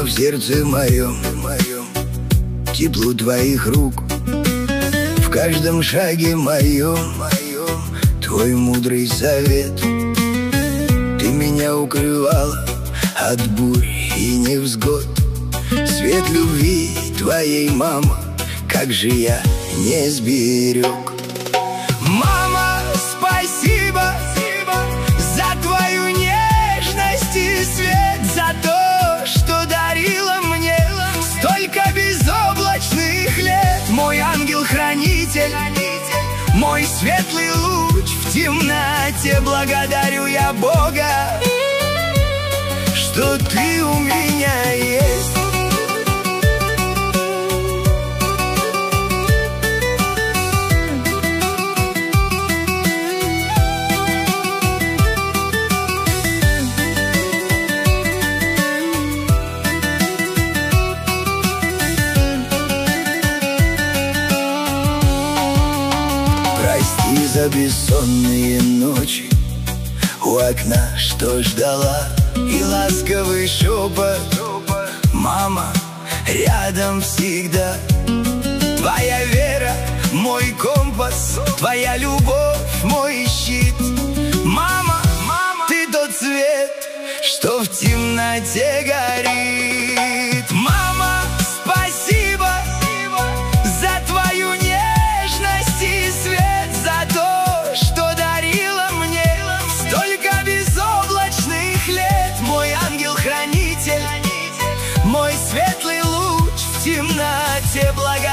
в сердце моем тепло твоих рук. В каждом шаге моем твой мудрый совет. Ты меня укрывала от бурь и невзгод. Свет любви твоей, мама, как же я не сберег. Мама, спасибо за твою нежность и свет, за то, что дарила мне столько безоблачных лет. Мой ангел-хранитель, мой светлый луч в темноте. Благодарю я Бога, что ты у меня есть. Прости за бессонные ночи у окна, что ждала, и ласковый шепот: мама, рядом всегда. Твоя вера — мой компас, твоя любовь — мой щит. Мама, ты тот свет, что в темноте горит. Мама, спасибо за твою нежность и свет, за то, что дарила мне столько безоблачных лет. Мой ангел-хранитель, мой светлый луч в темноте. Благодарю